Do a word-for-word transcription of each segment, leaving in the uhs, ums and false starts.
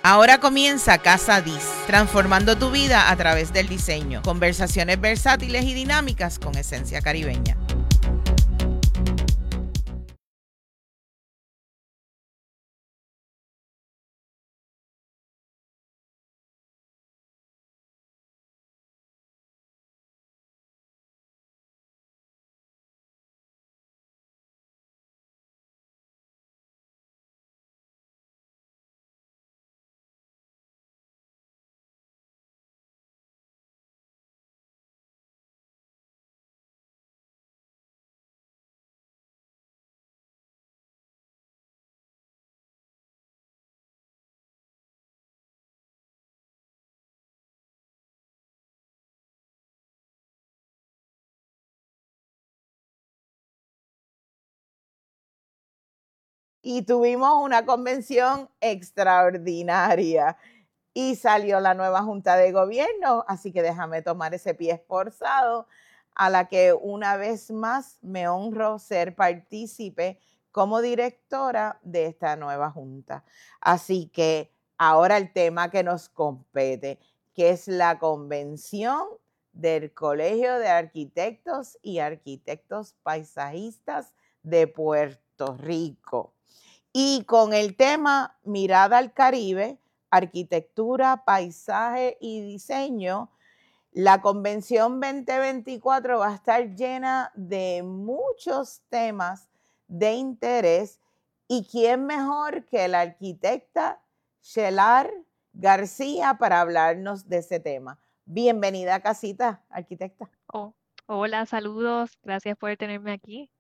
Ahora comienza Casa Dis, transformando tu vida a través del diseño. Conversaciones versátiles y dinámicas con esencia caribeña. Y tuvimos una convención extraordinaria y salió la nueva Junta de Gobierno, así que déjame tomar ese pie esforzado a la que una vez más me honro ser partícipe como directora de esta nueva Junta. Así que ahora el tema que nos compete, que es la convención del Colegio de Arquitectos y Arquitectos Paisajistas de Puerto Rico. Y con el tema Mirada al Caribe, Arquitectura, Paisaje y Diseño, la convención veinte veinticuatro va a estar llena de muchos temas de interés. ¿Y quién mejor que la arquitecta Shelar García para hablarnos de ese tema? Bienvenida a Casita, arquitecta. Oh, hola, saludos, gracias por tenerme aquí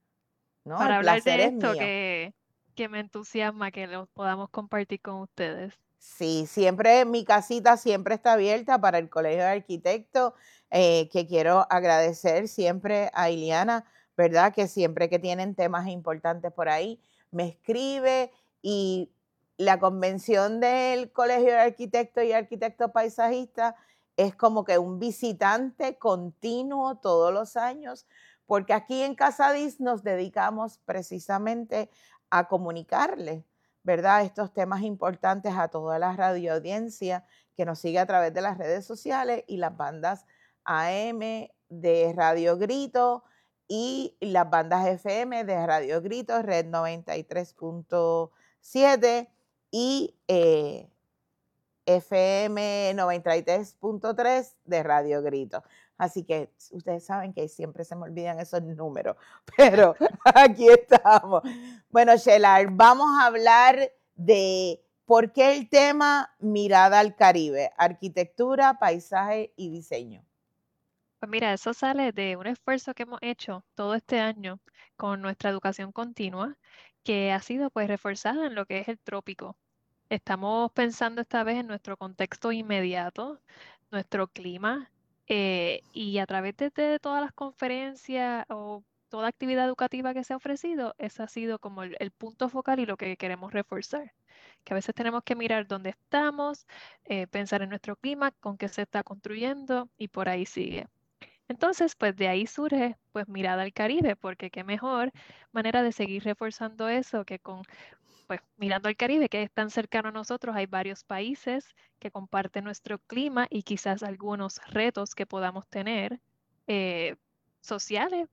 No, el para hablar placer de es esto mío. que, que me entusiasma que lo podamos compartir con ustedes. Sí, siempre mi casita siempre está abierta para el Colegio de Arquitectos, eh, que quiero agradecer siempre a Iliana, ¿verdad? Que siempre que tienen temas importantes por ahí, me escribe y la convención del Colegio de Arquitectos y Arquitectos Paisajistas es como que un visitante continuo todos los años, porque aquí en Casadis nos dedicamos precisamente a comunicarles, ¿verdad? Estos temas importantes a toda la radioaudiencia que nos sigue a través de las redes sociales y las bandas A M de Radio Grito y las bandas F M de Radio Grito, Red noventa y tres punto siete y eh, F M noventa y tres punto tres de Radio Grito. Así que ustedes saben que siempre se me olvidan esos números, pero aquí estamos. Bueno, Shelar, vamos a hablar de por qué el tema Mirada al Caribe, arquitectura, paisaje y diseño. Pues mira, eso sale de un esfuerzo que hemos hecho todo este año con nuestra educación continua, que ha sido pues reforzada en lo que es el trópico. Estamos pensando esta vez en nuestro contexto inmediato, nuestro clima, eh, y a través de, de todas las conferencias o toda actividad educativa que se ha ofrecido, ese ha sido como el, el punto focal y lo que queremos reforzar. Que a veces tenemos que mirar dónde estamos, eh, pensar en nuestro clima, con qué se está construyendo y por ahí sigue. Entonces, pues de ahí surge, pues Mirada al Caribe, porque qué mejor manera de seguir reforzando eso que con pues mirando al Caribe, que es tan cercano a nosotros, hay varios países que comparten nuestro clima y quizás algunos retos que podamos tener, eh, sociales,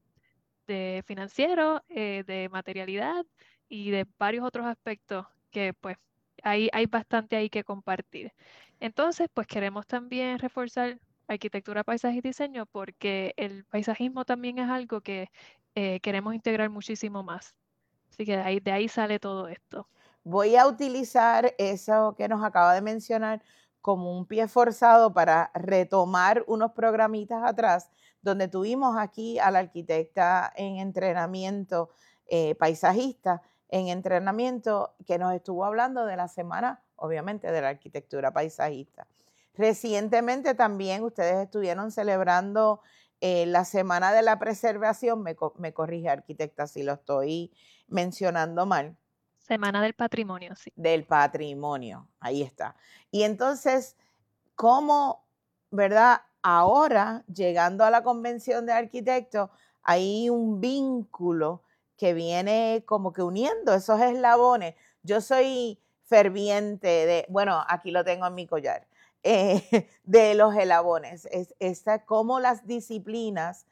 de financieros, eh, de materialidad y de varios otros aspectos que pues hay, hay bastante ahí que compartir. Entonces, pues queremos también reforzar arquitectura, paisaje y diseño porque el paisajismo también es algo que eh, queremos integrar muchísimo más. Así que de ahí, de ahí sale todo esto. Voy a utilizar eso que nos acaba de mencionar como un pie forzado para retomar unos programitas atrás, donde tuvimos aquí a la arquitecta en entrenamiento, eh, paisajista, en entrenamiento, que nos estuvo hablando de la semana, obviamente, de la arquitectura paisajista. Recientemente también ustedes estuvieron celebrando eh, la Semana de la Preservación, me, me corrige arquitecta si lo estoy mencionando mal, Semana del Patrimonio, sí. del patrimonio. Ahí está. Y entonces, ¿cómo, verdad? Ahora, llegando a la convención de arquitectos, hay un vínculo que viene como que uniendo esos eslabones. Yo soy ferviente de, bueno, aquí lo tengo en mi collar, eh, de los eslabones. Es, esta, cómo las disciplinas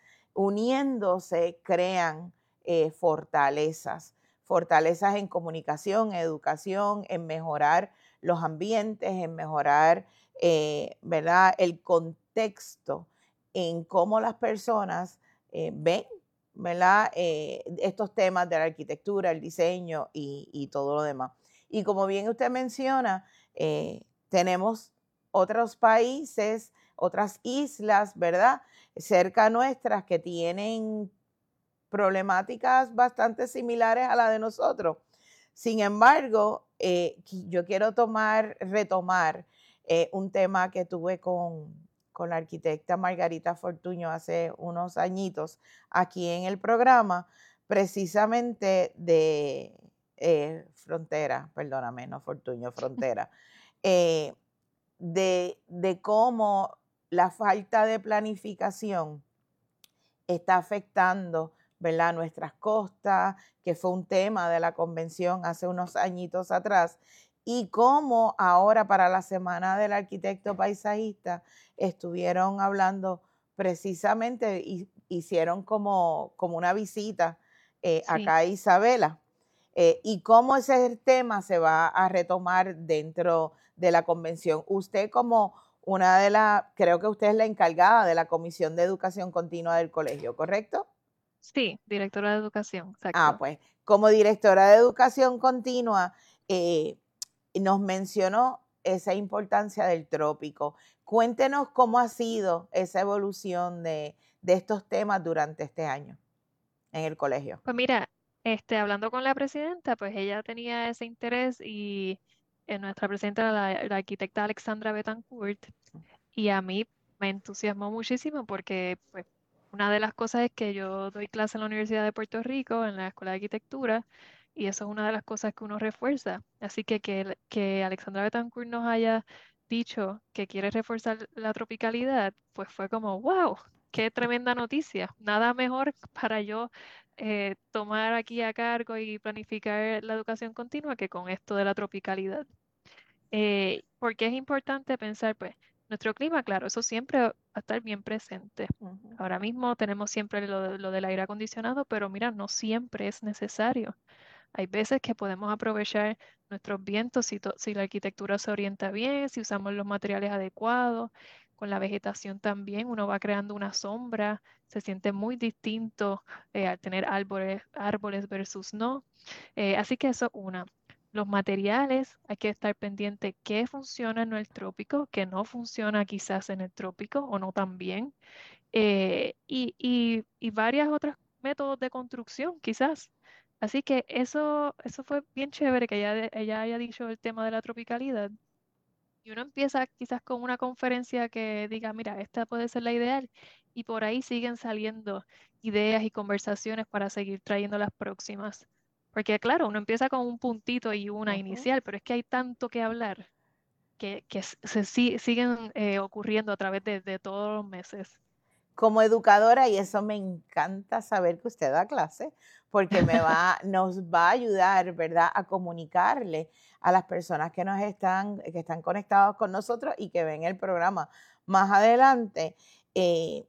uniéndose crean eh, fortalezas, fortalezas en comunicación, educación, en mejorar los ambientes, en mejorar, eh, ¿verdad?, el contexto en cómo las personas eh, ven, ¿verdad?, eh, estos temas de la arquitectura, el diseño y, y todo lo demás. Y como bien usted menciona, eh, tenemos otros países, otras islas, ¿verdad?, cerca nuestras que tienen problemáticas bastante similares a la de nosotros. Sin embargo, eh, yo quiero tomar, retomar eh, un tema que tuve con, con la arquitecta Margarita Fortuño hace unos añitos aquí en el programa, precisamente de eh, Frontera, perdóname, no Fortuño, Frontera, eh, de, de cómo la falta de planificación está afectando, ¿verdad?, nuestras costas, que fue un tema de la convención hace unos añitos atrás, y cómo ahora para la Semana del Arquitecto Paisajista estuvieron hablando precisamente, y hicieron como, como una visita eh, Sí. acá a Isabela, eh, y cómo ese tema se va a retomar dentro de la convención. Usted como una de las, creo que usted es la encargada de la Comisión de Educación Continua del colegio, ¿correcto? Sí, directora de educación, Ah, exacto. pues como directora de Educación Continua, eh, nos mencionó esa importancia del trópico. Cuéntenos cómo ha sido esa evolución de, de estos temas durante este año en el colegio. Pues mira, este, hablando con la presidenta, pues ella tenía ese interés y eh, nuestra presidenta, la, la arquitecta Alexandra Betancourt, y a mí me entusiasmó muchísimo porque pues una de las cosas es que yo doy clase en la Universidad de Puerto Rico, en la Escuela de Arquitectura, y eso es una de las cosas que uno refuerza. Así que que, el- que Alexandra Betancourt nos haya dicho que quiere reforzar la tropicalidad, pues fue como, wow, qué tremenda noticia. Nada mejor para yo eh, tomar aquí a cargo y planificar la educación continua que con esto de la tropicalidad. Eh, porque es importante pensar, pues, nuestro clima, claro, eso siempre va a estar bien presente. Ujú, Ahora mismo tenemos siempre lo, de- lo del aire acondicionado, pero mira, no siempre es necesario. Hay veces que podemos aprovechar nuestros vientos si, to- si la arquitectura se orienta bien, si usamos los materiales adecuados. Con la vegetación también uno va creando una sombra, se siente muy distinto eh, al tener árboles, árboles versus no. Eh, así que eso una. Los materiales, hay que estar pendiente qué funciona en el trópico, qué no funciona quizás en el trópico o no tan bien. Eh, y, y, y varias otras métodos de construcción quizás. Así que eso, eso fue bien chévere que ella, de- ella haya dicho el tema de la tropicalidad. Y uno empieza quizás con una conferencia que diga, mira, esta puede ser la ideal. Y por ahí siguen saliendo ideas y conversaciones para seguir trayendo las próximas. Porque claro, uno empieza con un puntito y una ujú. inicial, pero es que hay tanto que hablar que, que s- se si- siguen eh, ocurriendo a través de, de todos los meses. Como educadora, y eso me encanta saber que usted da clase, porque me va, nos va a ayudar, ¿verdad?, a comunicarle a las personas que nos están, que están conectados con nosotros y que ven el programa más adelante. eh,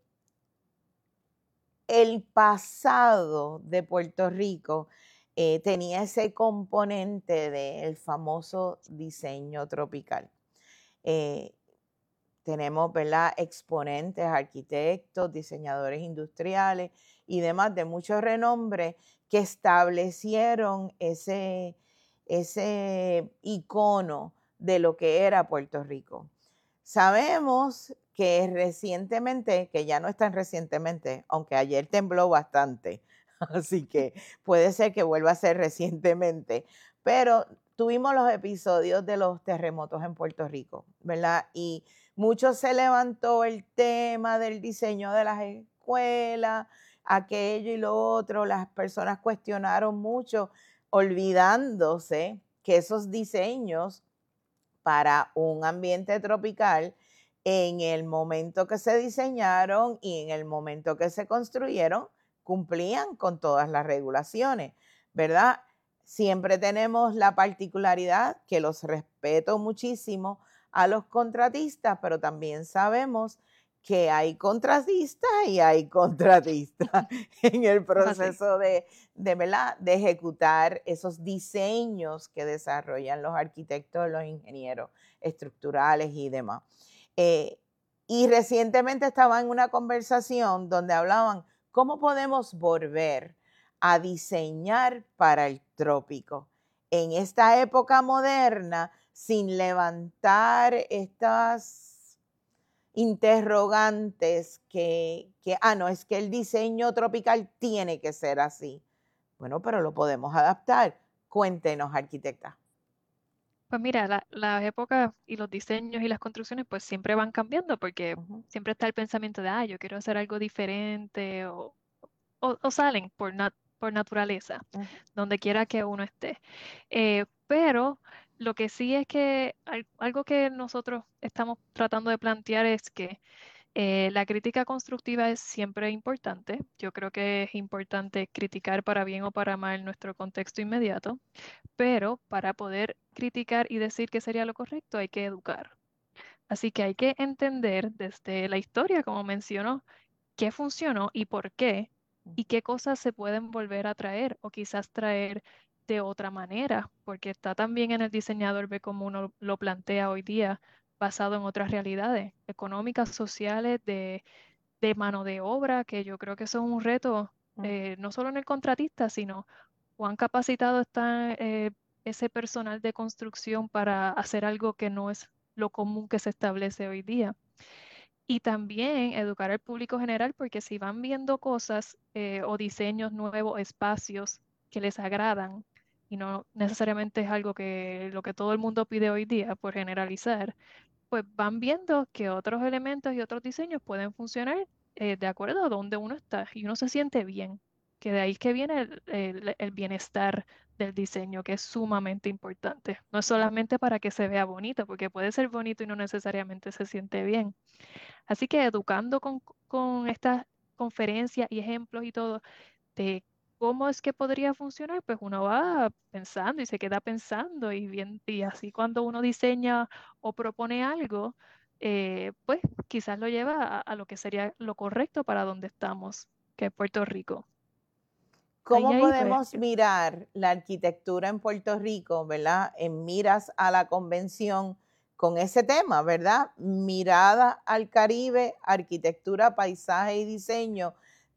el pasado de Puerto Rico eh, tenía ese componente del famoso diseño tropical. Eh, Tenemos, ¿verdad?, exponentes, arquitectos, diseñadores industriales y demás de mucho renombre que establecieron ese, ese icono de lo que era Puerto Rico. Sabemos que recientemente, que ya no es tan recientemente, aunque ayer tembló bastante, así que puede ser que vuelva a ser recientemente, pero tuvimos los episodios de los terremotos en Puerto Rico, ¿verdad? Y mucho se levantó el tema del diseño de las escuelas, aquello y lo otro, las personas cuestionaron mucho, olvidándose que esos diseños para un ambiente tropical, en el momento que se diseñaron y en el momento que se construyeron, cumplían con todas las regulaciones, ¿verdad? Siempre tenemos la particularidad, que los respeto muchísimo a los contratistas, pero también sabemos que hay contratistas y hay contratistas en el Es así. proceso de, de, ¿verdad? De ejecutar esos diseños que desarrollan los arquitectos, los ingenieros estructurales y demás. Eh, y recientemente estaba en una conversación donde hablaban cómo podemos volver a diseñar para el trópico en esta época moderna sin levantar estas interrogantes que, que, ah, no, es que el diseño tropical tiene que ser así. Bueno, pero lo podemos adaptar. Cuéntenos, arquitecta. Pues mira, la- las épocas y los diseños y las construcciones pues siempre van cambiando porque Ujú, siempre está el pensamiento de, ah, yo quiero hacer algo diferente o, o, o salen por, nat- por naturaleza, ujú, donde quiera que uno esté. Eh, pero lo que sí es que al- algo que nosotros estamos tratando de plantear es que eh, la crítica constructiva es siempre importante. Yo creo que es importante criticar para bien o para mal nuestro contexto inmediato, pero para poder criticar y decir qué sería lo correcto hay que educar. Así que hay que entender desde la historia, como mencionó, qué funcionó y por qué, y qué cosas se pueden volver a traer o quizás traer de otra manera, porque está también en el diseñador ve cómo uno lo plantea hoy día, basado en otras realidades económicas, sociales, de, de mano de obra, que yo creo que eso es un reto, ujú, eh, no solo en el contratista, sino cuán capacitado está eh, ese personal de construcción para hacer algo que no es lo común que se establece hoy día. Y también educar al público general, porque si van viendo cosas eh, o diseños nuevos, espacios que les agradan, y no necesariamente es algo que lo que todo el mundo pide hoy día, por generalizar, pues van viendo que otros elementos y otros diseños pueden funcionar eh, de acuerdo a donde uno está y uno se siente bien, que de ahí es que viene el, el- el bienestar del diseño, que es sumamente importante. No es solamente para que se vea bonito, porque puede ser bonito y no necesariamente se siente bien. Así que educando con, con estas conferencias y ejemplos y todo de cómo es que podría funcionar, pues uno va pensando y se queda pensando y bien, y así cuando uno diseña o propone algo, eh, pues quizás lo lleva a, a lo que sería lo correcto para donde estamos, que es Puerto Rico. Ahí, ¿Cómo ahí, pues, podemos mirar la arquitectura en Puerto Rico, verdad? En miras a la convención con ese tema, ¿verdad? Mirada al Caribe, arquitectura, paisaje y diseño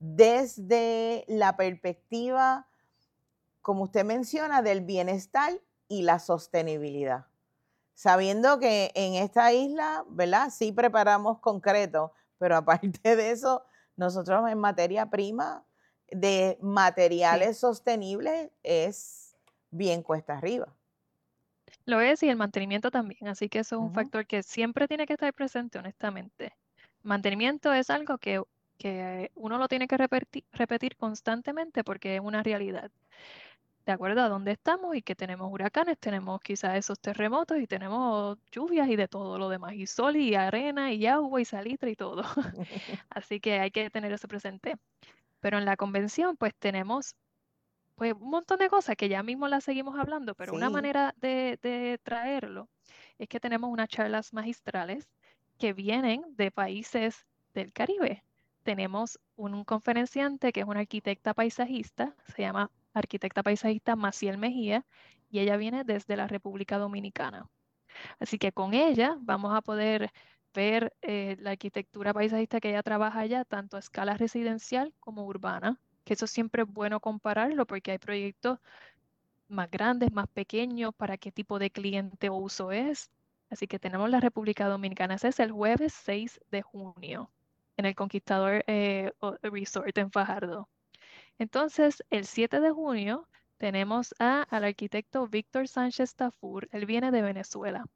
desde la perspectiva, como usted menciona, del bienestar y la sostenibilidad. Sabiendo que en esta isla, ¿verdad? Sí preparamos concreto, pero aparte de eso, nosotros en materia prima de sí, materiales sostenibles es bien cuesta arriba. lo es y el mantenimiento también. Así que eso es un Ujú, factor que siempre tiene que estar presente, honestamente. Mantenimiento es algo que, que uno lo tiene que repetir, repetir constantemente porque es una realidad. De acuerdo a dónde estamos y que tenemos huracanes, tenemos quizás esos terremotos y tenemos lluvias y de todo lo demás, y sol y arena y agua y salitre y todo. Así que hay que tener eso presente. Pero en la convención pues tenemos pues un montón de cosas que ya mismo las seguimos hablando, pero una Sí, manera de, de traerlo es que tenemos unas charlas magistrales que vienen de países del Caribe. Tenemos un conferenciante que es una arquitecta paisajista, se llama arquitecta paisajista Maciel Mejía, y ella viene desde la República Dominicana. Así que con ella vamos a poder ver eh, la arquitectura paisajista que ella trabaja allá, tanto a escala residencial como urbana, que eso siempre es bueno compararlo porque hay proyectos más grandes, más pequeños, para qué tipo de cliente o uso es. Así que tenemos la República Dominicana. Ese es el jueves seis de junio en el Conquistador eh, o- Resort en Fajardo. Entonces, el siete de junio tenemos a, al arquitecto Víctor Sánchez Tafur. Él viene de Venezuela.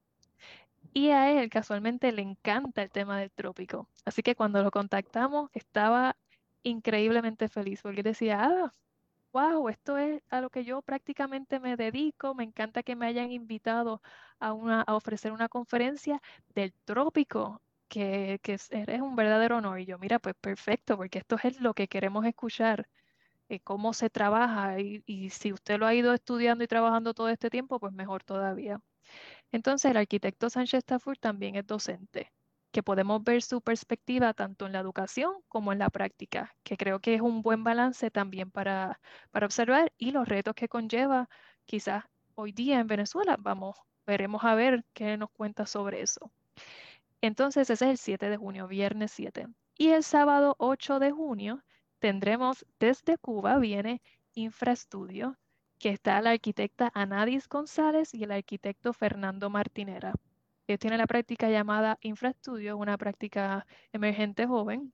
Y a él casualmente le encanta el tema del trópico. Así que cuando lo contactamos estaba increíblemente feliz porque decía, ah, wow, esto es a lo que yo prácticamente me dedico. Me encanta que me hayan invitado a, una, a ofrecer una conferencia del trópico, que, que es, es un verdadero honor. Y yo, mira, pues perfecto, porque esto es lo que queremos escuchar. eh, cómo se trabaja y, y si usted lo ha ido estudiando y trabajando todo este tiempo, pues mejor todavía. Entonces, el arquitecto Sánchez Tafur también es docente, que podemos ver su perspectiva tanto en la educación como en la práctica, que creo que es un buen balance también para, para observar y los retos que conlleva quizás hoy día en Venezuela. Vamos, veremos a ver qué nos cuenta sobre eso. Entonces, ese es el siete de junio, viernes siete. Y el sábado ocho de junio tendremos desde Cuba, viene Infraestudio, que está la arquitecta Anadis González y el arquitecto Fernando Martinera. Ellos tienen la práctica llamada Infraestudio, una práctica emergente joven,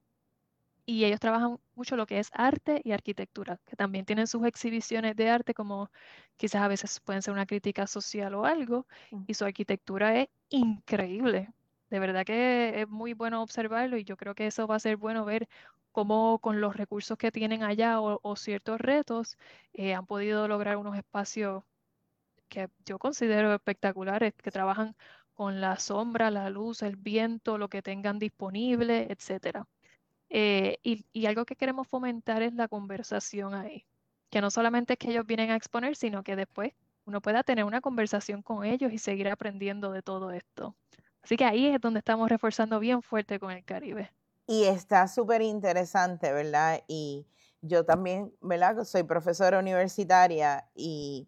y ellos trabajan mucho lo que es arte y arquitectura, que también tienen sus exhibiciones de arte, como quizás a veces pueden ser una crítica social o algo, Mm. y su arquitectura es increíble. De verdad que es muy bueno observarlo y yo creo que eso va a ser bueno ver cómo con los recursos que tienen allá o, o ciertos retos eh, han podido lograr unos espacios que yo considero espectaculares, que trabajan con la sombra, la luz, el viento, lo que tengan disponible, etcétera. Eh, y, y algo que queremos fomentar es la conversación ahí, que no solamente es que ellos vienen a exponer, sino que después uno pueda tener una conversación con ellos y seguir aprendiendo de todo esto. Así que ahí es donde estamos reforzando bien fuerte con el Caribe. Y está súper interesante, ¿verdad? Y yo también, ¿verdad? Soy profesora universitaria y,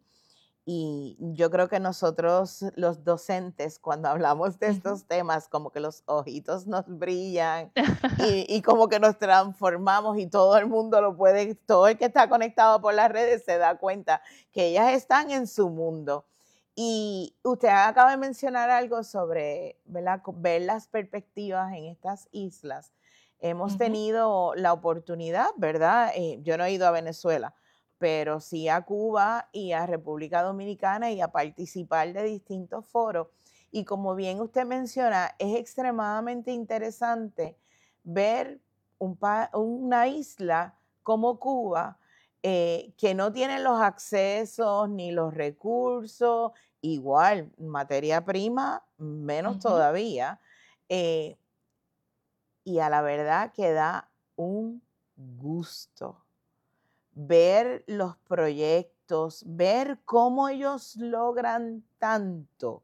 y yo creo que nosotros, los docentes, cuando hablamos de Ujú. estos temas, como que los ojitos nos brillan y, y como que nos transformamos y todo el mundo lo puede, todo el que está conectado por las redes se da cuenta que ellas están en su mundo. Y usted acaba de mencionar algo sobre, ¿verdad? Ver las perspectivas en estas islas. Hemos Ujú. tenido la oportunidad, ¿verdad? Eh, yo no he ido a Venezuela, pero sí a Cuba y a República Dominicana y a participar de distintos foros. Y como bien usted menciona, es extremadamente interesante ver un pa- una isla como Cuba, eh, que no tiene los accesos ni los recursos, igual materia prima, menos Ujú. todavía, eh, y a la verdad que da un gusto ver los proyectos, ver cómo ellos logran tanto,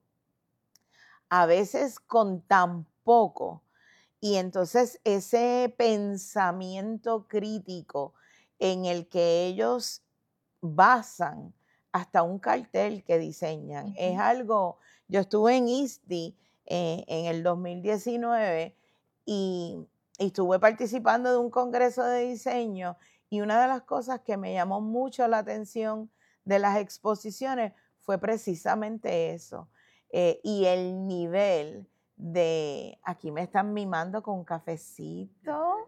a veces con tan poco. Y entonces ese pensamiento crítico en el que ellos basan hasta un cartel que diseñan, es Ujú. algo, yo estuve en ISDI eh, en el dos mil diecinueve y, y estuve participando de un congreso de diseño y una de las cosas que me llamó mucho la atención de las exposiciones fue precisamente eso, eh, y el nivel de, aquí me están mimando con un cafecito,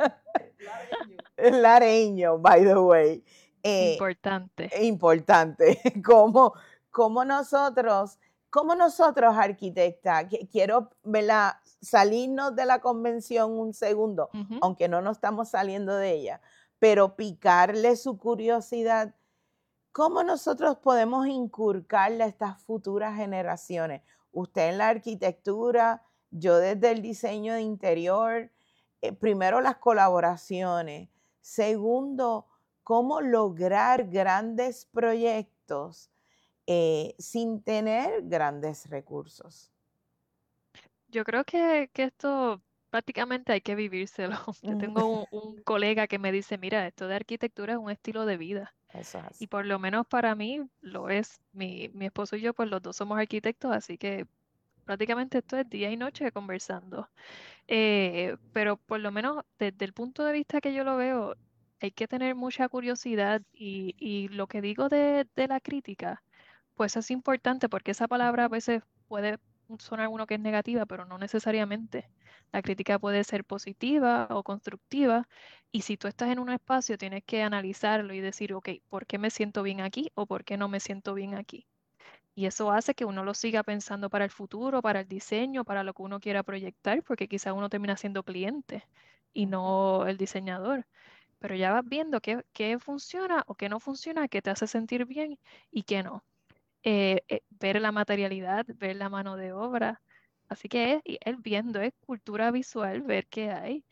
lareño, by the way, eh, Importante. importante, como, como nosotros, como nosotros, arquitecta, que quiero, ¿verdad? Salirnos de la convención un segundo, Ujú. aunque no nos estamos saliendo de ella, pero picarle su curiosidad. ¿Cómo nosotros podemos inculcarle a estas futuras generaciones? Usted en la arquitectura, yo desde el diseño de interior, eh, primero las colaboraciones, segundo, cómo lograr grandes proyectos eh, sin tener grandes recursos. Yo creo que, que esto prácticamente hay que vivírselo. Yo Mm. tengo un, un colega que me dice, mira, esto de arquitectura es un estilo de vida. Eso es Y así. por lo menos para mí lo es. Mi, mi esposo y yo, pues los dos somos arquitectos, así que prácticamente esto es día y noche conversando. Eh, pero por lo menos desde el punto de vista que yo lo veo, hay que tener mucha curiosidad y, y lo que digo de, de la crítica, pues es importante porque esa palabra a Ujú, veces puede sonar uno que es negativa, pero no necesariamente. La crítica puede ser positiva o constructiva y si tú estás en un espacio tienes que analizarlo y decir, ok, ¿por qué me siento bien aquí o por qué no me siento bien aquí? Y eso hace que uno lo siga pensando para el futuro, para el diseño, para lo que uno quiera proyectar, porque quizá uno termina siendo cliente y ujú, no el diseñador. Pero ya vas viendo qué, qué funciona o qué no funciona, qué te hace sentir bien y qué no. Eh, eh, ver la materialidad, ver la mano de obra. Así que es, y él viendo, es cultura visual, ver qué hay.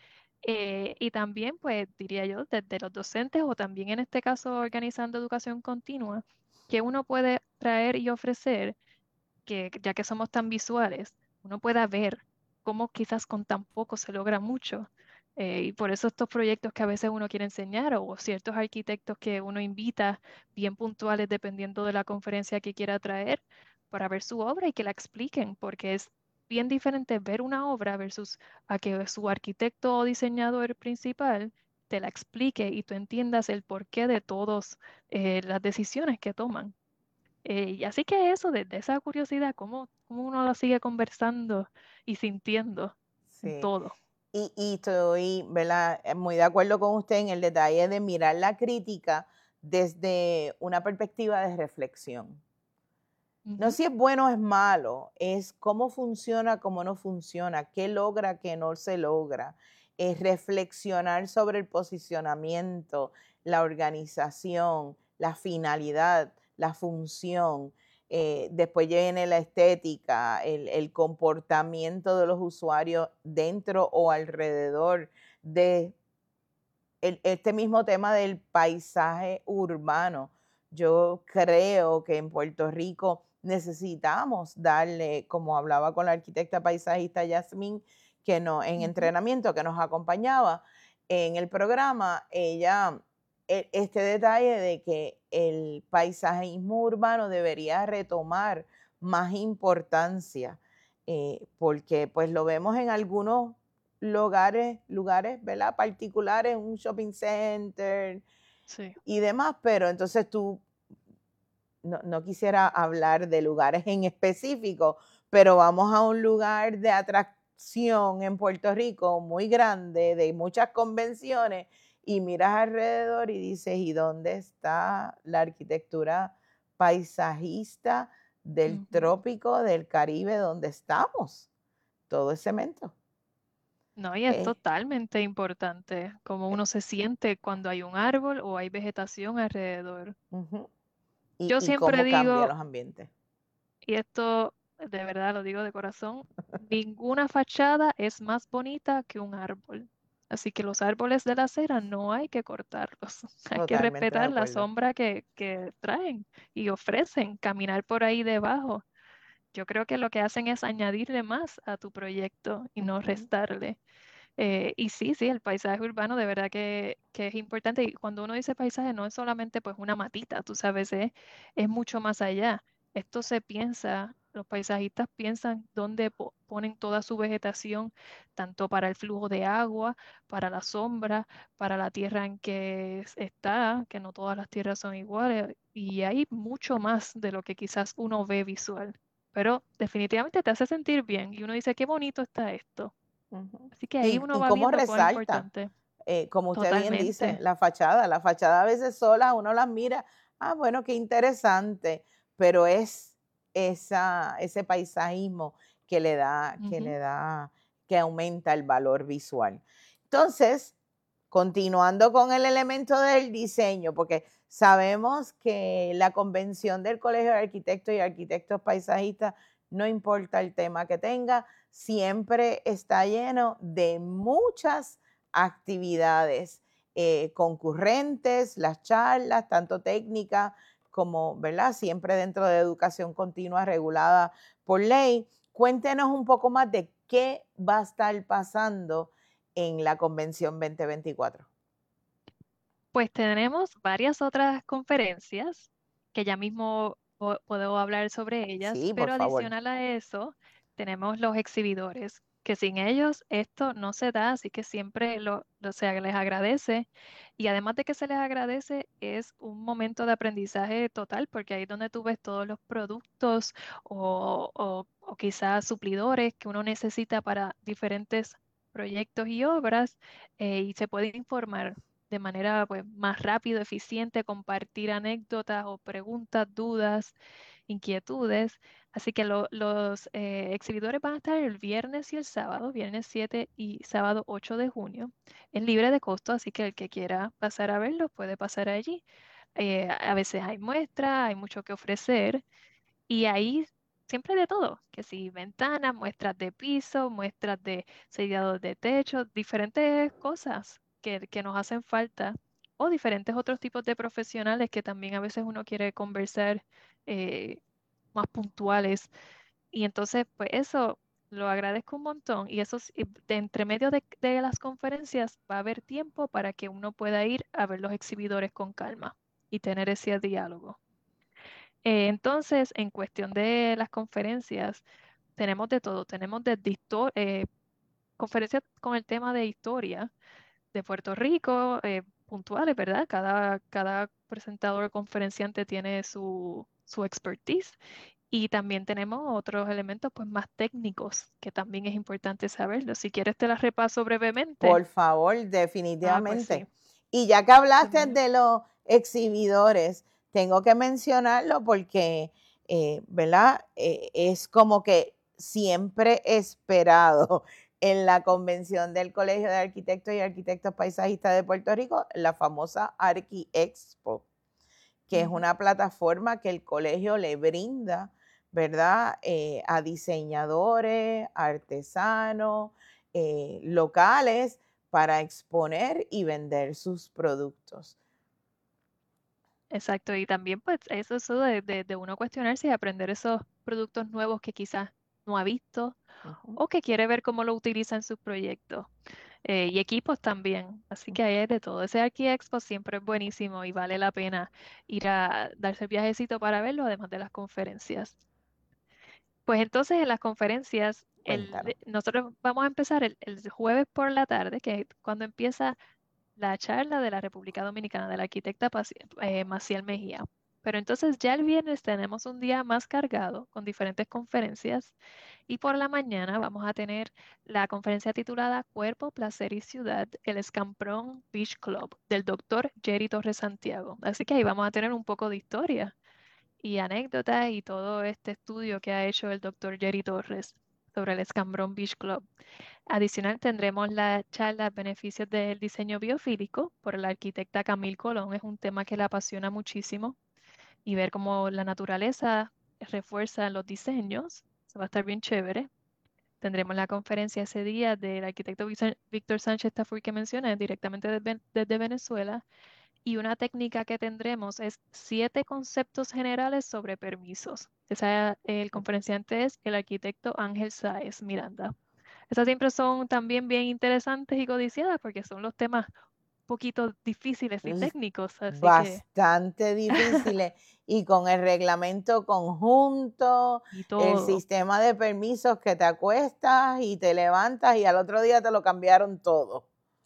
Eh, y también, pues diría yo, desde los docentes o también en este caso organizando educación continua, que uno puede traer y ofrecer que ya que somos tan visuales, uno pueda ver cómo quizás con tan poco se logra mucho. Eh, y por eso estos proyectos que a veces uno quiere enseñar o ciertos arquitectos que uno invita bien puntuales dependiendo de la conferencia que quiera traer para ver su obra y que la expliquen, porque es bien diferente ver una obra versus a que su arquitecto o diseñador principal te la explique y tú entiendas el porqué de todas las decisiones que toman. Eh, y así que eso, desde esa curiosidad, cómo, cómo uno la sigue conversando y sintiendo en Sí. todo. Y, y estoy, ¿verdad? eh, Muy de acuerdo con usted en el detalle de mirar la crítica desde una perspectiva de reflexión. No Ujú, si es bueno o es malo, es cómo funciona, cómo no funciona, qué logra, qué no se logra. Es reflexionar sobre el posicionamiento, la organización, la finalidad, la función. Eh, después viene la estética, el, el comportamiento de los usuarios dentro o alrededor de el- este mismo tema del paisaje urbano. Yo creo que en Puerto Rico necesitamos darle, como hablaba con la arquitecta paisajista Yasmín, que no, en ujú. entrenamiento que nos acompañaba en el programa, ella, e- este detalle de que el paisajismo urbano debería retomar más importancia, eh, porque pues lo vemos en algunos lugares, lugares, ¿verdad? Particulares, un shopping center Sí, y demás, pero entonces tú, no, no quisiera hablar de lugares en específico, pero vamos a un lugar de atracción en Puerto Rico muy grande, de muchas convenciones, y miras alrededor y dices, ¿y dónde está la arquitectura paisajista del ujú. trópico, del Caribe, donde estamos? Todo es cemento. No, y es Eh, totalmente importante cómo eh, uno se siente cuando hay un árbol o hay vegetación alrededor. ujú. y, Yo y siempre cómo cambia digo, los ambientes. y esto de verdad lo digo de corazón, ninguna fachada es más bonita que un árbol. Así que los árboles de la acera no hay que cortarlos, hay que Totalmente de respetar la acuerdo. sombra que, que traen y ofrecen, caminar por ahí debajo. Yo creo que lo que hacen es añadirle más a tu proyecto y no Ujú, restarle. Eh, y sí, sí, el paisaje urbano de verdad que, que es importante. Y cuando uno dice paisaje, no es solamente pues una matita, tú sabes, es, es mucho más allá. Esto se piensa, los paisajistas piensan dónde po- ponen toda su vegetación, tanto para el flujo de agua, para la sombra, para la tierra en que es- está, que no todas las tierras son iguales. Y hay mucho más de lo que quizás uno ve visual. Pero definitivamente te hace sentir bien y uno dice, qué bonito está esto. ujú. Así que ahí Y, uno y va cómo viendo cuál es resalta, importante. eh, como usted bien dice, Totalmente. la fachada. La fachada a veces sola uno las mira, ah, bueno, qué interesante, pero es esa, ese paisajismo que le da, que Ujú. le da, que aumenta el valor visual. Entonces, continuando con el elemento del diseño, porque sabemos que la convención del Colegio de Arquitectos y Arquitectos Paisajistas, no importa el tema que tenga, siempre está lleno de muchas actividades eh, concurrentes, las charlas, tanto técnicas como, ¿verdad? Siempre dentro de educación continua regulada por ley. Cuéntenos un poco más de qué va a estar pasando en la convención veinte veinticuatro. Pues tenemos varias otras conferencias que ya mismo po- puedo hablar sobre ellas, Sí, por pero favor. adicional a eso, tenemos los exhibidores, que sin ellos esto no se da, así que siempre lo, lo- se les agradece. Y además de que se les agradece, es un momento de aprendizaje total, porque ahí es donde tú ves todos los productos o, o o quizás suplidores que uno necesita para diferentes proyectos y obras, eh, y se puede informar de manera pues, más rápido, eficiente, compartir anécdotas o preguntas, dudas, inquietudes. Así que lo- los eh, exhibidores van a estar el viernes y el sábado, viernes siete y sábado ocho de junio. Es libre de costo, así que el que quiera pasar a verlo puede pasar allí. Eh, a veces hay muestras, hay mucho que ofrecer y ahí siempre de todo, que si ventanas, muestras de piso, muestras de sellados de techo, diferentes cosas que, que nos hacen falta, o diferentes otros tipos de profesionales que también a veces uno quiere conversar eh, más puntuales. Y entonces, pues eso lo agradezco un montón. Y eso, sí, de entre medio de, de las conferencias va a haber tiempo para que uno pueda ir a ver los exhibidores con calma y tener ese diálogo. Eh, entonces, en cuestión de las conferencias, tenemos de todo. Tenemos desde histo- eh, conferencias con el tema de historia de Puerto Rico, eh, puntuales, ¿verdad? Cada, cada presentador o conferenciante tiene su, su expertise. Y también tenemos otros elementos pues más técnicos que también es importante saberlo. Si quieres te las repaso brevemente. Por favor, Ah, pues definitivamente. sí. Y ya que Pues hablaste mira. de los exhibidores, tengo que mencionarlo porque, eh, ¿verdad? Eh, es como que siempre esperado en la convención del Colegio de Arquitectos y Arquitectos Paisajistas de Puerto Rico, la famosa Arqui Expo, que es Ujú. una plataforma que el colegio le brinda, ¿verdad? Eh, a diseñadores, artesanos, eh, locales para exponer y vender sus productos. Exacto. Y también pues eso, eso de, de, de uno cuestionarse y aprender esos productos nuevos que quizás no ha visto Ujú. o que quiere ver cómo lo utiliza en sus proyectos. Eh, y equipos también. Así que ahí hay de todo. Ese Arqui Expo siempre es buenísimo y vale la pena ir a darse el viajecito para verlo, además de las conferencias. Pues entonces en las conferencias, Cuéntanos. el, nosotros vamos a empezar el, el jueves por la tarde, que es cuando empieza la charla de la República Dominicana de la arquitecta Paci- eh, Maciel Mejía. Pero entonces ya el viernes tenemos un día más cargado con diferentes conferencias y por la mañana vamos a tener la conferencia titulada Cuerpo, Placer y Ciudad, el Escambrón Beach Club del doctor Jerry Torres Santiago. Así que ahí vamos a tener un poco de historia y anécdotas y todo este estudio que ha hecho el doctor Jerry Torres sobre el Escambrón Beach Club. Adicional, tendremos la charla Beneficios del diseño biofílico por la arquitecta Camille Colón. Es un tema que le apasiona muchísimo y ver cómo la naturaleza refuerza los diseños. Eso va a estar bien chévere. Tendremos la conferencia ese día del arquitecto Vicen- Víctor Sánchez Tafur que mencioné directamente desde desde Venezuela. Y una técnica que tendremos es siete conceptos generales sobre permisos. Esa, el conferenciante es el arquitecto Ángel Sáez Miranda. Esas siempre son también bien interesantes y codiciadas porque son los temas un poquito difíciles y técnicos, así que, Bastante difíciles y con el reglamento conjunto, y el todo. sistema de permisos que te acuestas y te levantas y al otro día te lo cambiaron todo.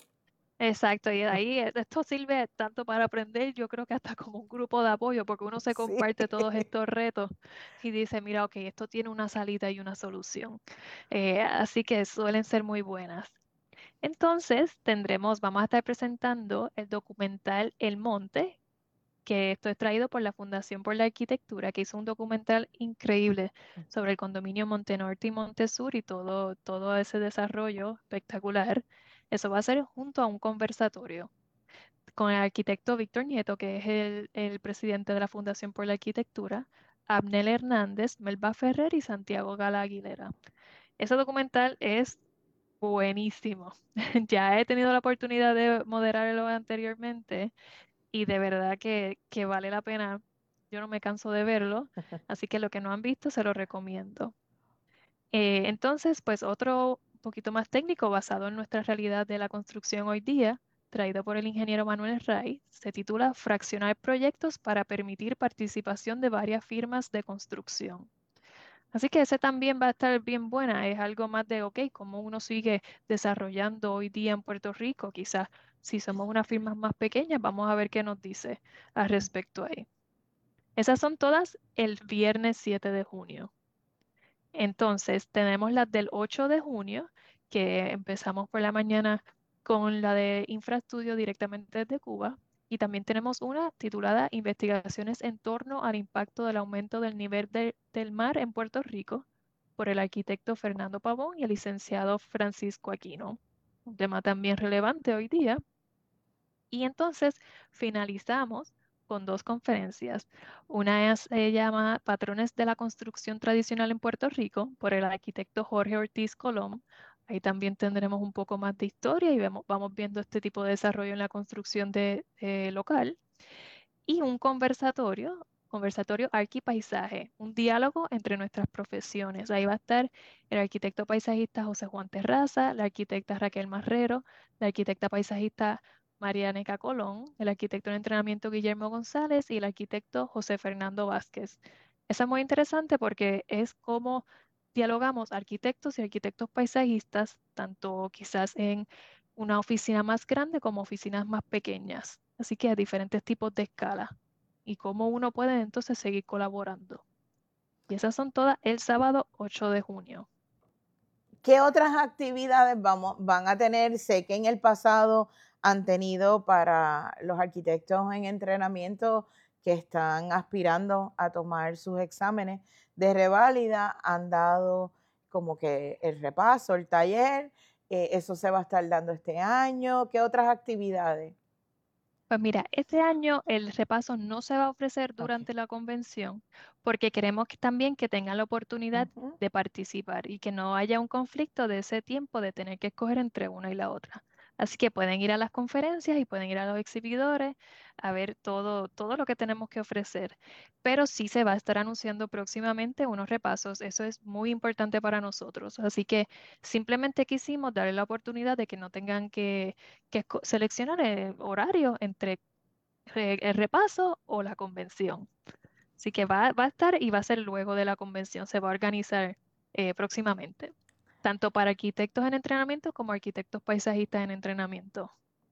Exacto, y ahí eh, esto sirve tanto para aprender, yo creo que hasta como un grupo de apoyo, porque uno se Sí. comparte todos estos retos y dice, mira, ok, esto tiene una salida y una solución. Eh, así que suelen ser muy buenas. Entonces, tendremos, vamos a estar presentando el documental El Monte, que esto es traído por la Fundación por la Arquitectura, que hizo un documental increíble sobre el condominio Montenorte y Montesur y todo, todo ese desarrollo espectacular. Eso va a ser junto a un conversatorio con el arquitecto Víctor Nieto, que es el, el presidente de la Fundación por la Arquitectura, Abnel Hernández, Melba Ferrer y Santiago Gala Aguilera. Ese documental es buenísimo. Ya he tenido la oportunidad de moderarlo anteriormente y de verdad que, que vale la pena. Yo no me canso de verlo, así que lo que no han visto se lo recomiendo. Eh, entonces, pues otro poquito más técnico basado en nuestra realidad de la construcción hoy día, traído por el ingeniero Manuel Ray, se titula Fraccionar proyectos para permitir participación de varias firmas de construcción. Así que ese también va a estar bien buena. Es algo más de, ok, cómo uno sigue desarrollando hoy día en Puerto Rico. Quizás si somos unas firmas más pequeñas, vamos a ver qué nos dice al respecto ahí. Esas son todas el viernes siete de junio. Entonces, tenemos las del ocho de junio, que empezamos por la mañana con la de Infraestudio directamente desde Cuba. Y también tenemos una titulada Investigaciones en torno al impacto del aumento del nivel de- del mar en Puerto Rico por el arquitecto Fernando Pavón y el licenciado Francisco Aquino. Un tema también relevante hoy día. Y entonces finalizamos con dos conferencias. Una es- se llama Patrones de la Construcción Tradicional en Puerto Rico por el arquitecto Jorge Ortiz Colón. Ahí también tendremos un poco más de historia y vemos, vamos viendo este tipo de desarrollo en la construcción de, eh, local y un conversatorio, conversatorio Arquipaisaje, un diálogo entre nuestras profesiones. Ahí va a estar el arquitecto paisajista José Juan Terraza, la arquitecta Raquel Marrero, la arquitecta paisajista Marianeca Colón, el arquitecto en entrenamiento Guillermo González y el arquitecto José Fernando Vázquez. Esa es muy interesante porque es como dialogamos arquitectos y arquitectos paisajistas, tanto quizás en una oficina más grande como oficinas más pequeñas. Así que hay diferentes tipos de escala y cómo uno puede entonces seguir colaborando. Y esas son todas el sábado ocho de junio. ¿Qué otras actividades vamos, van a tener? Sé que en el pasado han tenido para los arquitectos en entrenamiento que están aspirando a tomar sus exámenes de reválida, han dado como que el repaso, el taller, eh, eso se va a estar dando este año. ¿Qué otras actividades? Pues mira, este año el repaso no se va a ofrecer Ok. durante la convención porque queremos que también que tengan la oportunidad Ujú. de participar y que no haya un conflicto de ese tiempo de tener que escoger entre una y la otra. Así que pueden ir a las conferencias y pueden ir a los exhibidores a ver todo, todo lo que tenemos que ofrecer. Pero sí se va a estar anunciando próximamente unos repasos. Eso es muy importante para nosotros. Así que simplemente quisimos darle la oportunidad de que no tengan que que esco- seleccionar el horario entre re- el repaso o la convención. Así que va, va a estar y va a ser luego de la convención, se va a organizar eh, próximamente, tanto para arquitectos en entrenamiento como arquitectos paisajistas en entrenamiento.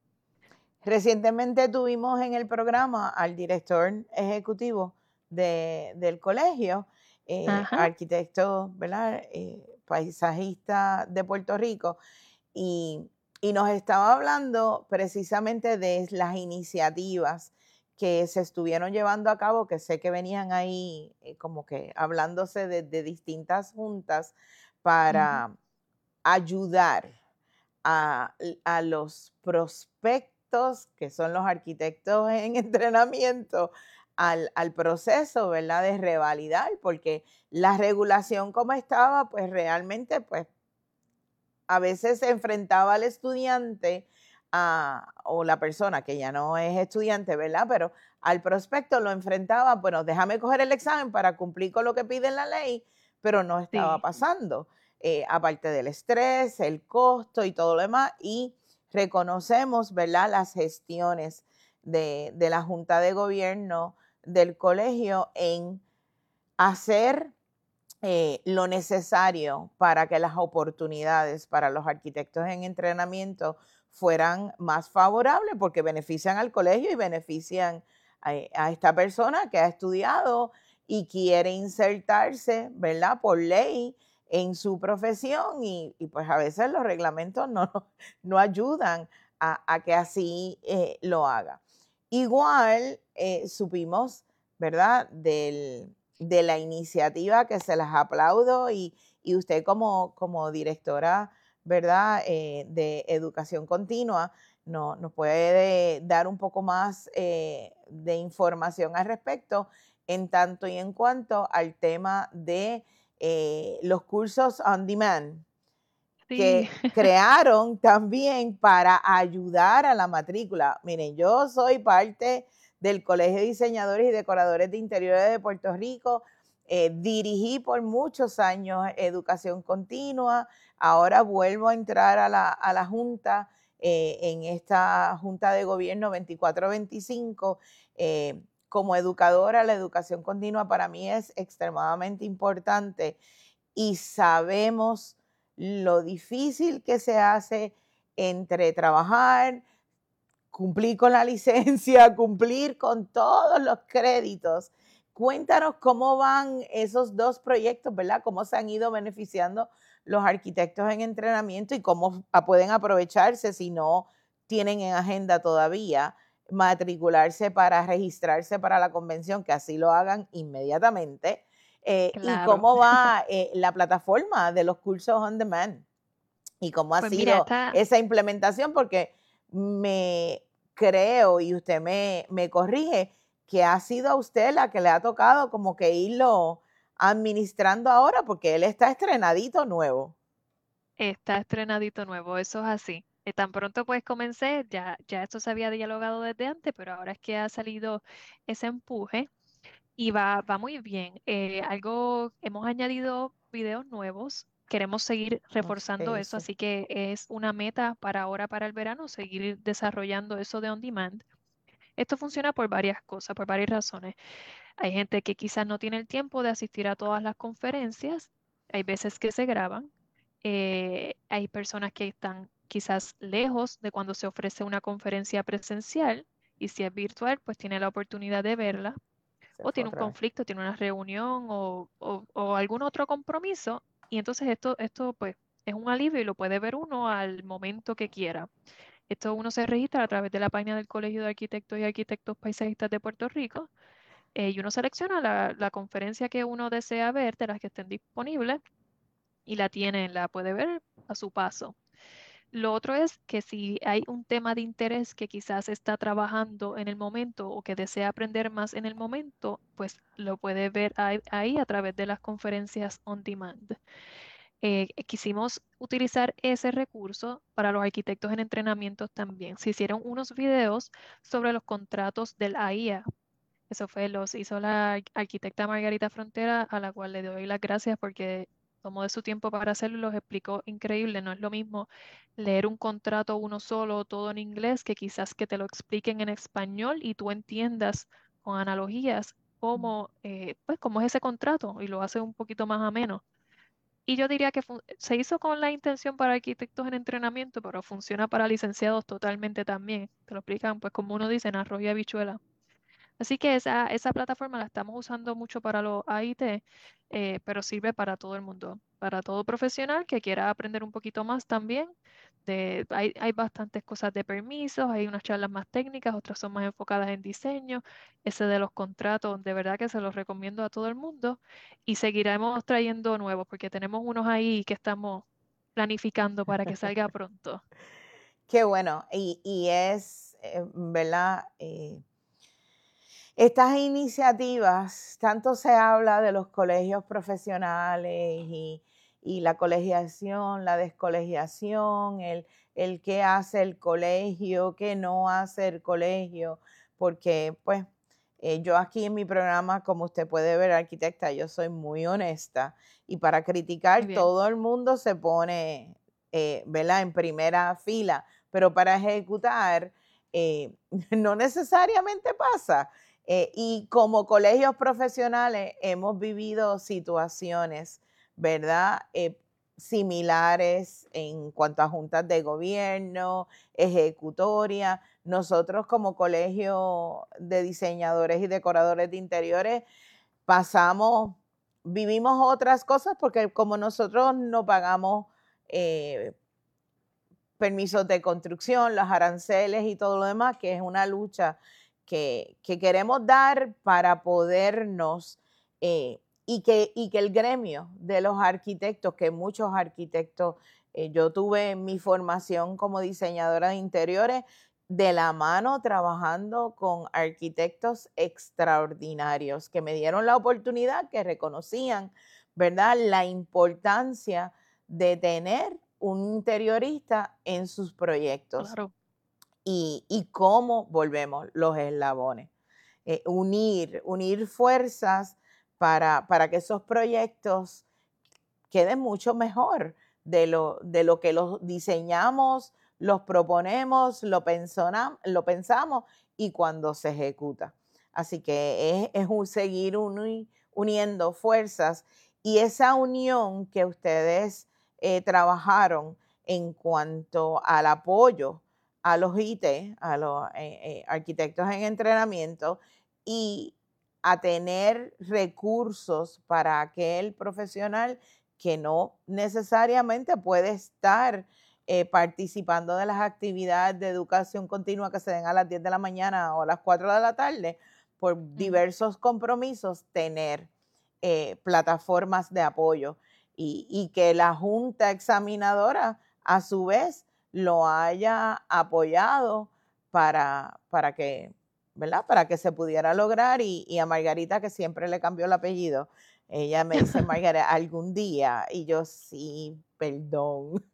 Recientemente tuvimos en el programa al director ejecutivo de, del colegio, eh, Ajá, arquitecto, ¿verdad? Eh, paisajista de Puerto Rico, y, y nos estaba hablando precisamente de las iniciativas que se estuvieron llevando a cabo, que sé que venían ahí eh, como que hablándose de, de distintas juntas ujú, para ayudar a, a los prospectos, que son los arquitectos en entrenamiento, al, al proceso, ¿verdad?, de revalidar, porque la regulación como estaba, pues realmente, pues a veces se enfrentaba al estudiante a, o la persona que ya no es estudiante, ¿verdad? Pero al prospecto lo enfrentaba, bueno, déjame coger el examen para cumplir con lo que pide la ley, pero no estaba sí, pasando. Eh, aparte del estrés, el costo y todo lo demás, y reconocemos, ¿verdad?, las gestiones de, de la Junta de Gobierno del colegio en hacer eh, lo necesario para que las oportunidades para los arquitectos en entrenamiento fueran más favorables porque benefician al colegio y benefician a, a esta persona que ha estudiado y quiere insertarse, ¿verdad? Por ley en su profesión y, y pues a veces los reglamentos no, no ayudan a, a que así eh, lo haga. Igual eh, supimos, ¿verdad? Del, de la iniciativa que se las aplaudo y, y usted como, como directora, ¿verdad? Eh, de educación continua, no, nos puede dar un poco más eh, de información al respecto en tanto y en cuanto al tema de eh, los cursos on demand sí, que crearon también para ayudar a la matrícula. Miren, yo soy parte del Colegio de Diseñadores y Decoradores de Interiores de Puerto Rico. Eh, dirigí por muchos años educación continua. Ahora vuelvo a entrar a la, a la Junta, eh, en esta Junta de Gobierno veinticuatro veinticinco. Eh, como educadora, la educación continua para mí es extremadamente importante y sabemos lo difícil que se hace entre trabajar, cumplir con la licencia, cumplir con todos los créditos. Cuéntanos cómo van esos dos proyectos, ¿verdad? Cómo se han ido beneficiando los arquitectos en entrenamiento y cómo pueden aprovecharse si no tienen en agenda todavía matricularse para registrarse para la convención, que así lo hagan inmediatamente. Eh, y claro. cómo va eh, la plataforma de los cursos on demand y cómo ha Pues mira, sido está, esa implementación, porque me creo, y usted me, me corrige, que ha sido a usted la que le ha tocado como que irlo administrando ahora, porque él está estrenadito nuevo. Está estrenadito nuevo, eso es así. Eh, tan pronto pues comencé, ya, ya esto se había dialogado desde antes, pero ahora es que ha salido ese empuje y va, va muy bien. Eh, algo, hemos añadido videos nuevos, queremos seguir Ok, reforzando eso, eso, así que es una meta para ahora, para el verano, seguir desarrollando eso de on demand. Esto funciona por varias cosas, por varias razones. Hay gente que quizás no tiene el tiempo de asistir a todas las conferencias, hay veces que se graban, eh, hay personas que están quizás lejos de cuando se ofrece una conferencia presencial y si es virtual, pues tiene la oportunidad de verla se o fue tiene un otra vez. conflicto, tiene una reunión o, o- o algún otro compromiso y entonces esto, esto pues es un alivio y lo puede ver uno al momento que quiera. Esto uno se registra a través de la página del Colegio de Arquitectos y Arquitectos Paisajistas de Puerto Rico, eh, y uno selecciona la, la conferencia que uno desea ver de las que estén disponibles y la tiene, la puede ver a su paso. Lo otro es que si hay un tema de interés que quizás está trabajando en el momento o que desea aprender más en el momento, pues lo puede ver ahí, ahí a través de las conferencias on demand. Eh, quisimos utilizar ese recurso para los arquitectos en entrenamientos también. Se hicieron unos videos sobre los contratos del A I A. Eso fue, los hizo la ar- arquitecta Margarita Frontera, a la cual le doy las gracias porque tomó de su tiempo para hacerlo y los explicó increíble. No es lo mismo leer un contrato uno solo, todo en inglés, que quizás que te lo expliquen en español y tú entiendas con analogías cómo, eh, pues, cómo es ese contrato y lo hace un poquito más ameno. Y yo diría que fun- se hizo con la intención para arquitectos en entrenamiento, pero funciona para licenciados totalmente también. Te lo explican, pues como uno dice, en arroz y habichuela. Así que esa, esa plataforma la estamos usando mucho para los A I T, eh, pero sirve para todo el mundo, para todo profesional que quiera aprender un poquito más también. De, hay, hay bastantes cosas de permisos, hay unas charlas más técnicas, otras son más enfocadas en diseño. Ese de los contratos, de verdad que se los recomiendo a todo el mundo y seguiremos trayendo nuevos porque tenemos unos ahí que estamos planificando para que salga pronto. Qué bueno, y, y es, eh, ¿verdad? Eh, estas iniciativas, tanto se habla de los colegios profesionales y, y la colegiación, la descolegiación, el, el qué hace el colegio, qué no hace el colegio, porque pues eh, yo aquí en mi programa, como usted puede ver, arquitecta, yo soy muy honesta y para Muy criticar bien, todo el mundo se pone, eh, ¿verdad?, en primera fila, pero para ejecutar eh, no necesariamente pasa. Eh, y como colegios profesionales hemos vivido situaciones, ¿verdad? Eh, similares en cuanto a juntas de gobierno, ejecutoria. Nosotros como colegio de diseñadores y decoradores de interiores pasamos, vivimos otras cosas porque como nosotros no pagamos eh, permisos de construcción, los aranceles y todo lo demás, que es una lucha que, que queremos dar para podernos eh, y, que, y que el gremio de los arquitectos, que muchos arquitectos, eh, yo tuve mi formación como diseñadora de interiores de la mano trabajando con arquitectos extraordinarios que me dieron la oportunidad, que reconocían, ¿verdad?, la importancia de tener un interiorista en sus proyectos claro. y, y cómo volvemos los eslabones. Eh, unir, unir fuerzas para, para que esos proyectos queden mucho mejor de lo, de lo que los diseñamos, los proponemos, lo, pensona, lo pensamos y cuando se ejecuta. Así que es, es un seguir uni, uniendo fuerzas y esa unión que ustedes eh, trabajaron en cuanto al apoyo a los I T, a los eh, eh, arquitectos en entrenamiento y a tener recursos para aquel profesional que no necesariamente puede estar eh, participando de las actividades de educación continua que se den a las diez de la mañana o a las cuatro de la tarde por Ujú. diversos compromisos, tener eh, plataformas de apoyo y, y que la junta examinadora a su vez lo haya apoyado para, para que ¿verdad? Para que se pudiera lograr y, y a Margarita, que siempre le cambió el apellido, ella me dice, Margarita, algún día, y yo sí, perdón.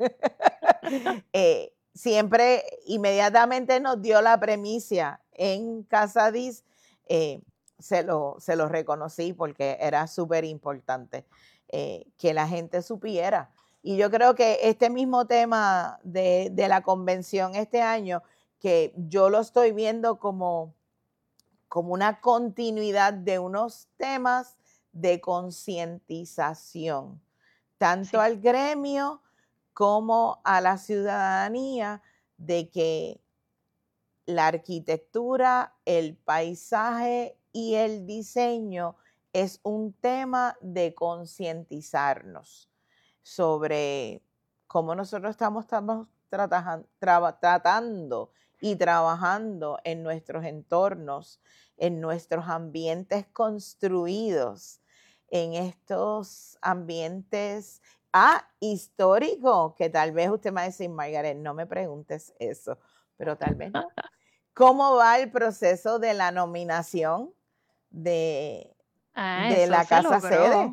eh, siempre, inmediatamente nos dio la premisa en Casadis, eh, se, lo, se lo reconocí porque era súper importante eh, que la gente supiera. Y yo creo que este mismo tema de, de la convención este año, que yo lo estoy viendo como como una continuidad de unos temas de concientización, tanto Sí, al gremio como a la ciudadanía, de que la arquitectura, el paisaje y el diseño es un tema de concientizarnos sobre cómo nosotros estamos, estamos tratajan- traba- tratando y trabajando en nuestros entornos, en nuestros ambientes construidos, en estos ambientes ah, históricos, que tal vez usted me va a decir, Margaret, no me preguntes eso, pero tal vez no. ¿Cómo va el proceso de la nominación de, ah, de eso la se casa sede? logró.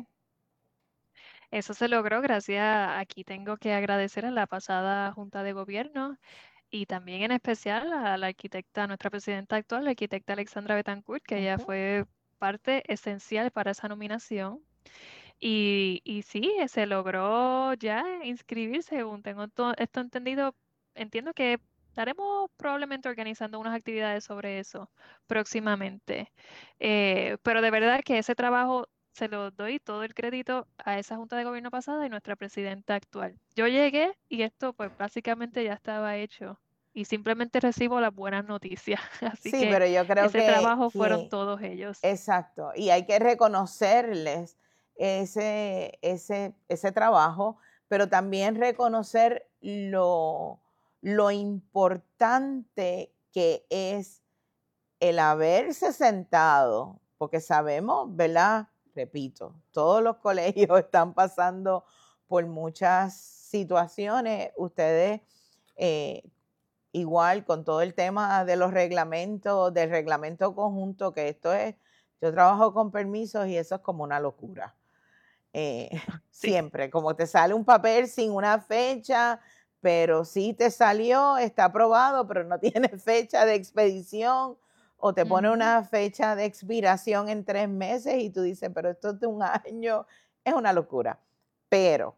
Eso se logró gracias, aquí tengo que agradecer a la pasada Junta de Gobierno y también en especial a la arquitecta, nuestra presidenta actual, la arquitecta Alexandra Betancourt, que ella Ujú. fue parte esencial para esa nominación. Y, y sí, se logró ya inscribir, según tengo to- esto entendido. Entiendo que estaremos probablemente organizando unas actividades sobre eso próximamente. Eh, pero de verdad que ese trabajo se lo doy todo el crédito a esa Junta de Gobierno pasada y nuestra presidenta actual. Yo llegué y esto pues básicamente ya estaba hecho y simplemente recibo las buenas noticias. Así Sí, que pero yo creo ese que, trabajo fueron que todos ellos. exacto, y hay que reconocerles ese, ese, ese trabajo, pero también reconocer lo, lo importante que es el haberse sentado, porque sabemos, ¿verdad? Repito, todos los colegios están pasando por muchas situaciones. Ustedes, eh, igual con todo el tema de los reglamentos, del reglamento conjunto, que esto es, yo trabajo con permisos y eso es como una locura. Eh, Sí. siempre, como te sale un papel sin una fecha, pero sí te salió, está aprobado, pero no tiene fecha de expedición, o te pone Ujú. una fecha de expiración en tres meses y tú dices, pero esto es de un año, es una locura. Pero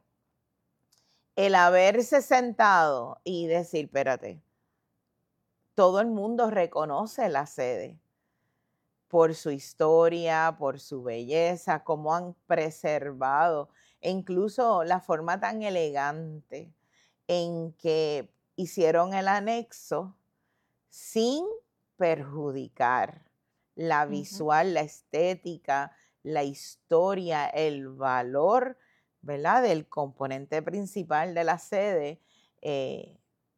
el haberse sentado y decir, espérate, todo el mundo reconoce la sede por su historia, por su belleza, cómo han preservado, e incluso la forma tan elegante en que hicieron el anexo sin perjudicar la Ujú. visual, la estética, la historia, el valor, ¿verdad? Del componente principal de la sede. eh,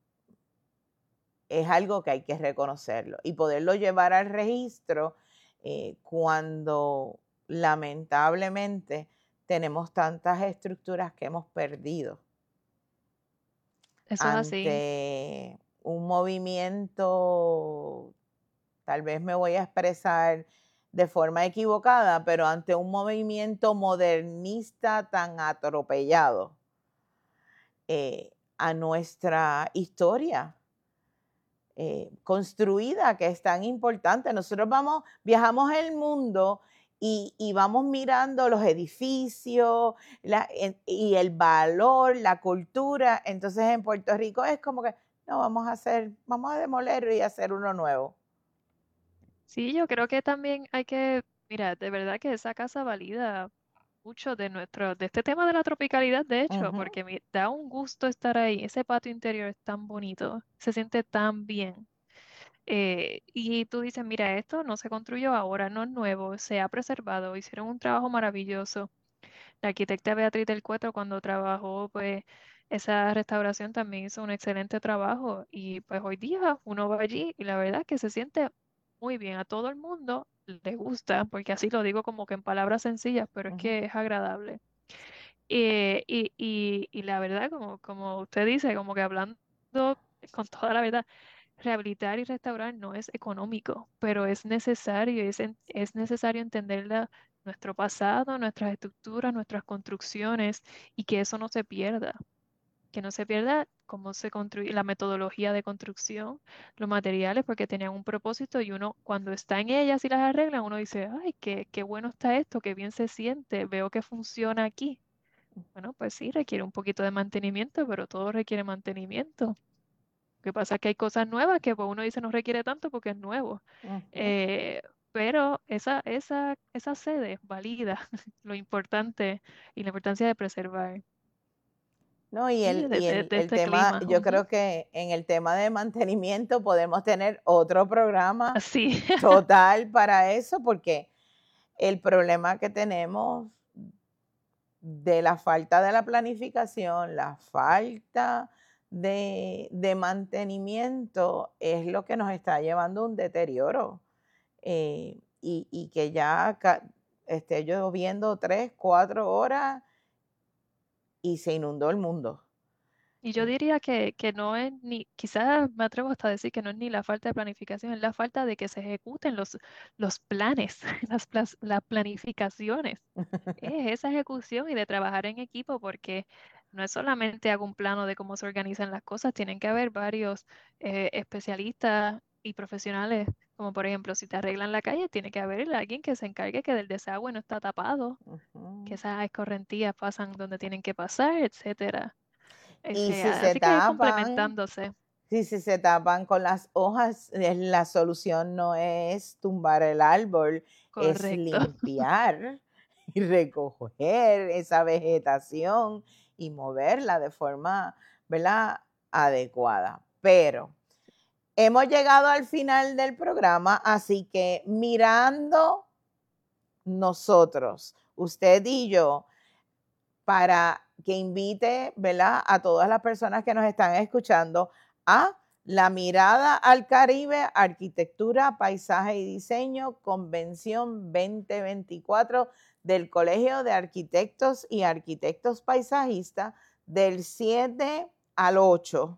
es algo que hay que reconocerlo y poderlo llevar al registro eh, cuando lamentablemente tenemos tantas estructuras que hemos perdido Eso es así. ante un movimiento, tal vez me voy a expresar de forma equivocada, pero ante un movimiento modernista tan atropellado eh, a nuestra historia eh, construida, que es tan importante. Nosotros vamos, viajamos el mundo y, y vamos mirando los edificios la, en, y el valor, la cultura. Entonces en Puerto Rico es como que, no, vamos a hacer, vamos a demoler y hacer uno nuevo. Sí, yo creo que también hay que, mira, de verdad que esa casa valida mucho de nuestro, de este tema de la tropicalidad, de hecho, Ujú, porque mi- da un gusto estar ahí. Ese patio interior es tan bonito, se siente tan bien. Eh, y tú dices, mira, esto no se construyó ahora, no es nuevo, se ha preservado, hicieron un trabajo maravilloso. La arquitecta Beatriz del Cuetro, cuando trabajó, pues, esa restauración también hizo un excelente trabajo. Y pues hoy día uno va allí y la verdad que se siente muy bien. A todo el mundo le gusta, porque así lo digo como que en palabras sencillas, pero es ujú. que es agradable. Eh, y, y, y la verdad, como, como usted dice, como que hablando con toda la verdad, rehabilitar y restaurar no es económico, pero es necesario, es, en- es necesario entender la- nuestro pasado, nuestras estructuras, nuestras construcciones y que eso no se pierda, que no se pierda cómo se construye la metodología de construcción, los materiales, porque tenían un propósito y uno cuando está en ellas y las arregla, uno dice, ay, qué, qué bueno está esto, qué bien se siente, veo que funciona aquí. Bueno, pues sí, requiere un poquito de mantenimiento, pero todo requiere mantenimiento. Lo que pasa es que hay cosas nuevas que pues, uno dice no requiere tanto porque es nuevo. Ujú. Eh, pero esa, esa, esa sede valida lo importante y la importancia de preservar No, y y el, de, y de- el, de el este tema, clima. yo Ujú. creo que en el tema de mantenimiento podemos tener otro programa Así, total para eso, porque el problema que tenemos de la falta de la planificación, la falta de, de mantenimiento es lo que nos está llevando a un deterioro. eh, y, y que ya ca- esté lloviendo tres, cuatro horas y se inundó el mundo. y yo Eh, diría que, que no es ni, quizás me atrevo hasta a decir que no es ni la falta de planificación, es la falta de que se ejecuten los, los planes, las, plas- las planificaciones. Es esa ejecución y de trabajar en equipo, porque no es solamente hago un plano de cómo se organizan las cosas, tienen que haber varios eh, especialistas y profesionales, como por ejemplo, si te arreglan la calle, tiene que haber alguien que se encargue que del desagüe no está tapado, que Ujú. esas escorrentías pasan donde tienen que pasar, etcétera. O Y si sea, se así que es tapan, complementándose. si, si se tapan con las hojas, eh, la solución no es tumbar el árbol, es Correcto. limpiar y recoger esa vegetación y moverla de forma, ¿verdad?, adecuada. Pero hemos llegado al final del programa, así que mirando nosotros, usted y yo, para que invite, ¿verdad?, a todas las personas que nos están escuchando a la Mirada al Caribe, Arquitectura, Paisaje y Diseño, Convención veinte veinticuatro del Colegio de Arquitectos y Arquitectos Paisajistas del siete al ocho,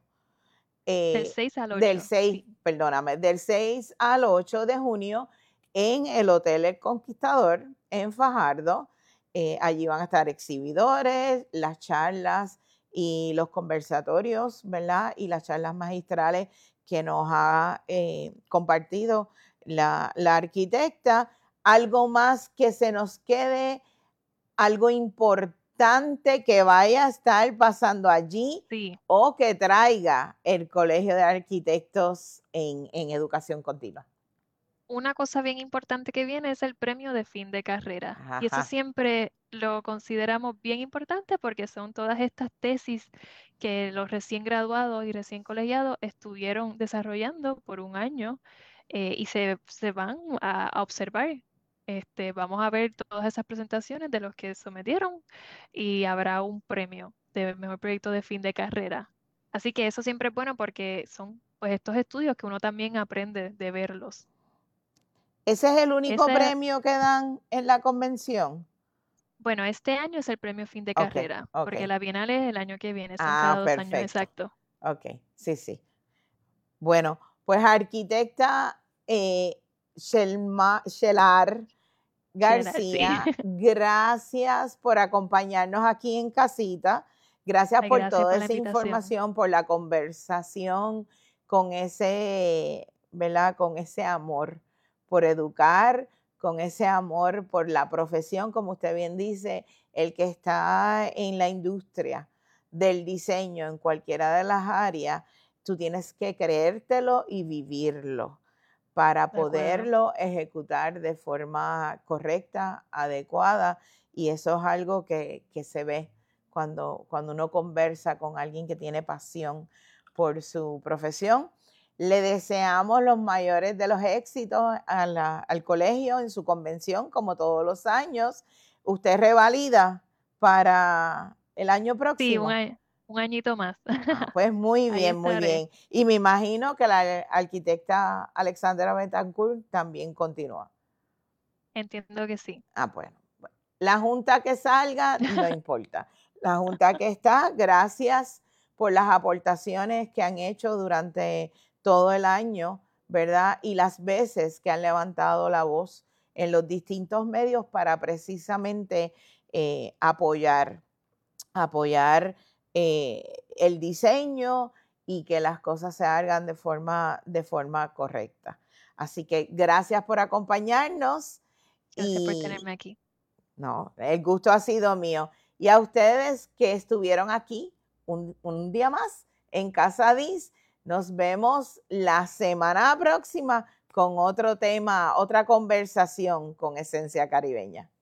Del eh, seis al del ocho seis, sí. perdóname, del seis al ocho de junio en el Hotel El Conquistador en Fajardo. Eh, allí van a estar exhibidores, las charlas y los conversatorios, ¿verdad? Y las charlas magistrales que nos ha eh, compartido la, la arquitecta. Algo más que se nos quede, algo importante que vaya a estar pasando allí Sí. o que traiga el Colegio de Arquitectos en, en educación continua. Una cosa bien importante que viene es el premio de fin de carrera. Y eso Ajá. siempre lo consideramos bien importante porque son todas estas tesis que los recién graduados y recién colegiados estuvieron desarrollando por un año eh, y se, se van a, a observar. Este, vamos a ver todas esas presentaciones de los que sometieron y habrá un premio de mejor proyecto de fin de carrera. Así que eso siempre es bueno porque son pues estos estudios que uno también aprende de verlos. ¿Ese es el único Ese, premio que dan en la convención? bueno, este año es el premio fin de Ok, carrera, ok. porque la Bienal es el año que viene, son Ah, cada dos años perfecto. exacto. Ok, sí, sí. Bueno, pues arquitecta eh, Shelma- Shelar Sheila, sí. García, gracias por acompañarnos aquí en casita. Gracias Ay, por gracias toda por la esa invitación. información, por la conversación, con ese, ¿verdad? Con ese amor por educar, con ese amor por la profesión, como usted bien dice, el que está en la industria del diseño en cualquiera de las áreas, tú tienes que creértelo y vivirlo para De acuerdo. poderlo ejecutar de forma correcta, adecuada, y eso es algo que, que se ve cuando, cuando uno conversa con alguien que tiene pasión por su profesión. Le deseamos los mayores de los éxitos a la- al colegio en su convención, como todos los años. ¿Usted revalida para el año Sí, un, próximo? a- un añito más. Ah, pues muy Ahí bien, muy estaré. bien. Y me imagino que la arquitecta Alexandra Betancourt también continúa. Entiendo que sí. Ah, bueno, bueno. La junta que salga, no importa. La junta que está, gracias por las aportaciones que han hecho durante todo el año, ¿verdad? Y las veces que han levantado la voz en los distintos medios para precisamente eh, apoyar, apoyar eh, el diseño y que las cosas se hagan de forma, de forma correcta. Así que gracias por acompañarnos Gracias por y tenerme aquí. no, el gusto ha sido mío. Y a ustedes que estuvieron aquí un, un día más en Casa Dis, nos vemos la semana próxima con otro tema, otra conversación con Esencia Caribeña.